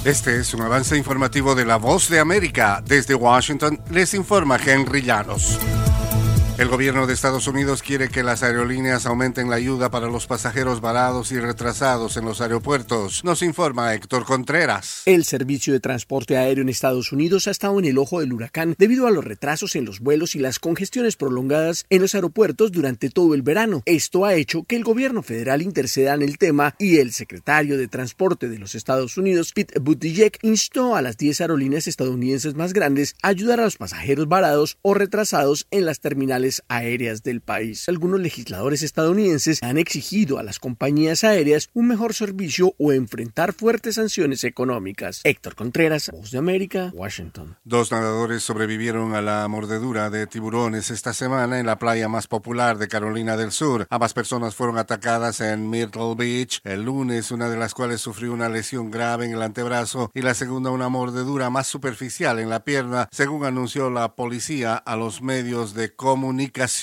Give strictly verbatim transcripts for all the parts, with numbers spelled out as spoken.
Este es un avance informativo de La Voz de América. Desde Washington les informa Henry Llanos. El gobierno de Estados Unidos quiere que las aerolíneas aumenten la ayuda para los pasajeros varados y retrasados en los aeropuertos. Nos informa Héctor Contreras. El servicio de transporte aéreo en Estados Unidos ha estado en el ojo del huracán debido a los retrasos en los vuelos y las congestiones prolongadas en los aeropuertos durante todo el verano. Esto ha hecho que el gobierno federal interceda en el tema y el secretario de Transporte de los Estados Unidos, Pete Buttigieg, instó a las diez aerolíneas estadounidenses más grandes a ayudar a los pasajeros varados o retrasados en las terminales aéreas del país. Algunos legisladores estadounidenses han exigido a las compañías aéreas un mejor servicio o enfrentar fuertes sanciones económicas. Héctor Contreras, Voz de América, Washington. Dos nadadores sobrevivieron a la mordedura de tiburones esta semana en la playa más popular de Carolina del Sur. Ambas personas fueron atacadas en Myrtle Beach el lunes, una de las cuales sufrió una lesión grave en el antebrazo y la segunda una mordedura más superficial en la pierna, según anunció la policía a los medios de comunicación.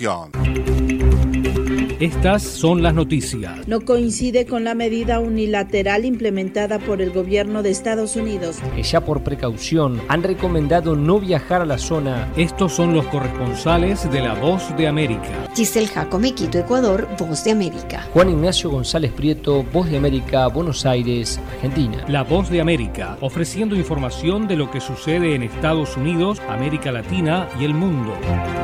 Estas son las noticias. No coincide con la medida unilateral implementada por el gobierno de Estados Unidos, que ya por precaución han recomendado no viajar a la zona. Estos son los corresponsales de La Voz de América. Giselle Jacome, Quito, Ecuador, Voz de América. Juan Ignacio González Prieto, Voz de América, Buenos Aires, Argentina. La Voz de América, ofreciendo información de lo que sucede en Estados Unidos, América Latina y el mundo.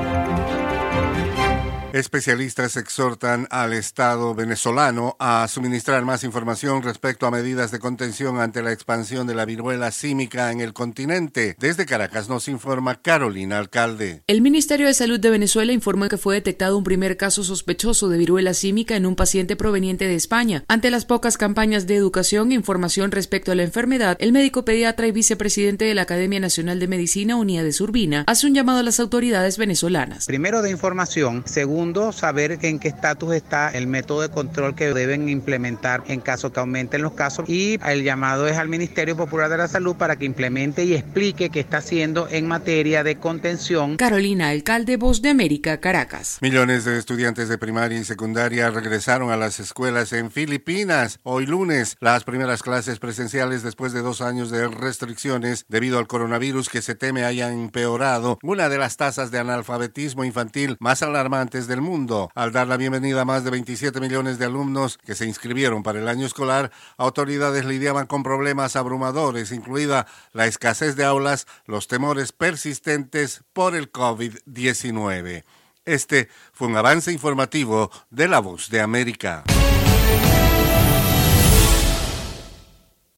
Especialistas exhortan al Estado venezolano a suministrar más información respecto a medidas de contención ante la expansión de la viruela símica en el continente. Desde Caracas nos informa Carolina Alcalde. El Ministerio de Salud de Venezuela informa que fue detectado un primer caso sospechoso de viruela símica en un paciente proveniente de España. Ante las pocas campañas de educación e información respecto a la enfermedad, el médico pediatra y vicepresidente de la Academia Nacional de Medicina, Uníades Urbina, hace un llamado a las autoridades venezolanas. Primero de información, segundo Segundo, saber en qué estatus está el método de control que deben implementar en caso que aumenten los casos, y el llamado es al Ministerio Popular de la Salud para que implemente y explique qué está haciendo en materia de contención. Carolina Alcalde, Voz de América, Caracas. Millones de estudiantes de primaria y secundaria regresaron a las escuelas en Filipinas hoy lunes, las primeras clases presenciales después de dos años de restricciones debido al coronavirus que se teme hayan empeorado una de las tasas de analfabetismo infantil más alarmantes del mundo. Al dar la bienvenida a más de veintisiete millones de alumnos que se inscribieron para el año escolar, autoridades lidiaban con problemas abrumadores, incluida la escasez de aulas, los temores persistentes por el covid diecinueve. Este fue un avance informativo de La Voz de América.